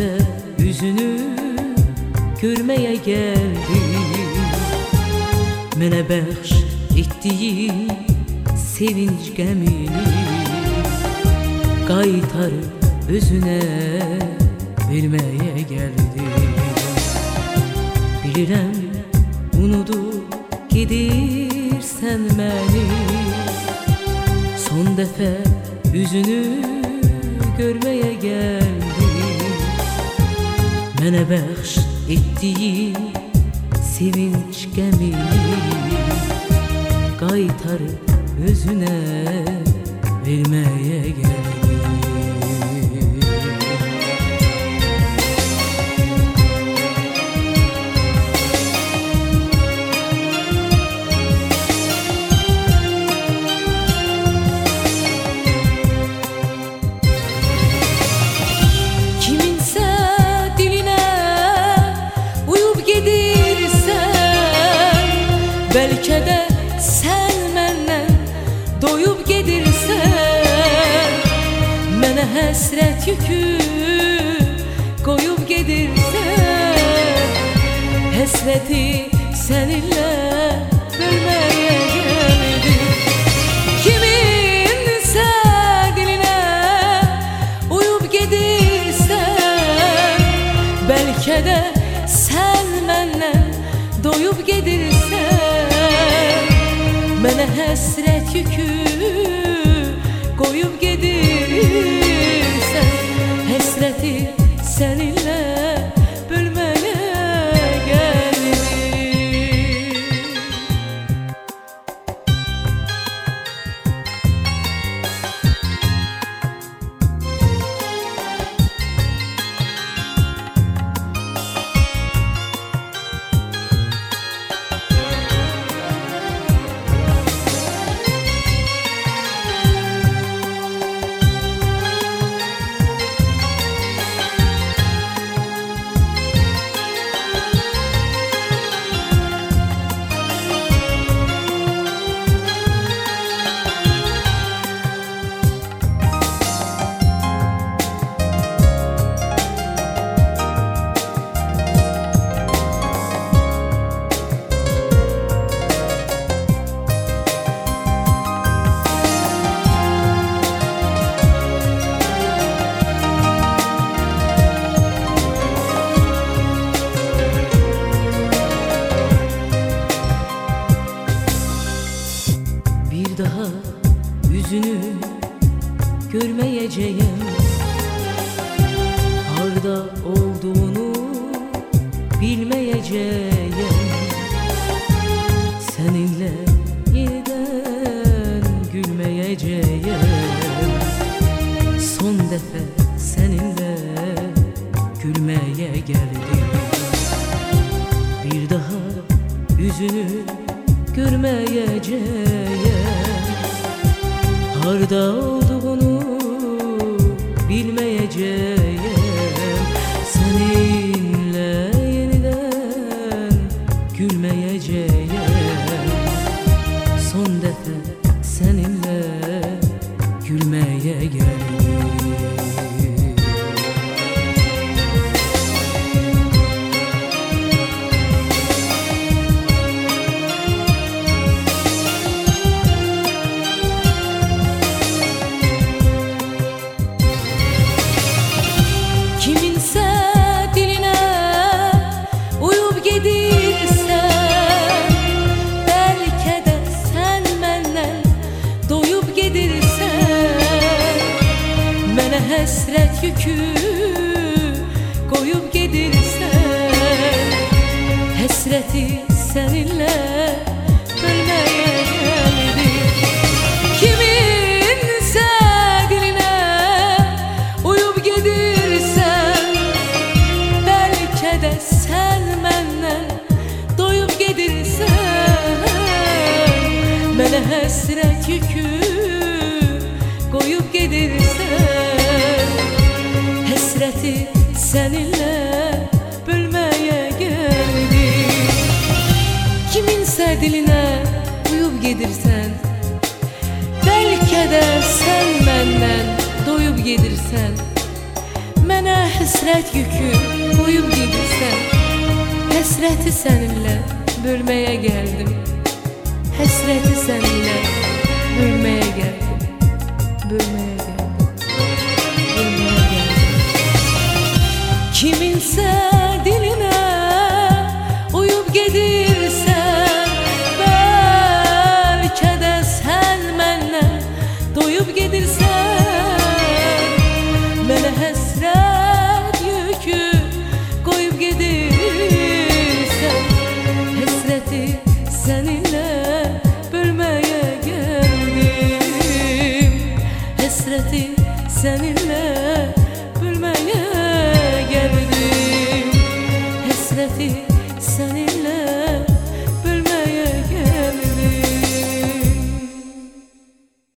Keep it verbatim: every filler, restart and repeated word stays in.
defa yüzünü görmeye geldim. Mənə bəxş etdiyin sevinç qəmini qaytarıb özünə verməyə gəldim. Bilirəm unudub gedirsən məni, son dəfə üzünü görməyə gəldim. Mənə bəxş etdiyin sevinç qəmini qaytarıb özünə verməyə gəldim. Bəlkə də sən məndən doyub gedirsən, mənə həsrət yükü qoyub gedirsən, həsrəti səninlə bölməyə gəldim. Kiminsə dilinə uyub gedirsən, bəlkə də sən məndən doyub gedirsən, mənə həsrət yükü qoyub gedirsən, həsrəti səninlə bölməyə gəldim. Bir daha yüzünü görmeyeceğim, harda olduğunu bilmeyeceğim. Seninle yeniden gülmeyeceğim, son defa seninle gülmeye geldim. Bir daha yüzünü görmeyeceğim, harda olduğunu bilmeyeceğim. Seninle yeniden gülmeyeceğim, son defa seninle gülmeye geldim. Həsrət yükü qoyub gedirsən, həsrəti səninlə bölməyə gəldim. Kiminsə dilinə uyub gedirsən, bəlkə də sən məndən doyub gedirsən, mənə həsrət yükü qoyub gedirsən, həsrəti səninlə bölməyə gəldim. Kiminsə dilinə uyub gedirsən, bəlkə də sən məndən doyub gedirsən, mənə Mənə həsrət yükü qoyub gedirsən, həsrəti səninlə bölməyə gəldim. Həsrəti səninlə bölməyə gəldim. Bölməyə gəldim. Bölməyə gəldim. Kiminsə dilinə uyub gedirsən, bəlkə də sən məndən doyub gedirsən. Mənə həsrət yükü qoyub gedirsən, həsrəti səninlə bölməyə gəldim. Həsrəti səninlə bölməyə gəldim. Həsrəti səninlə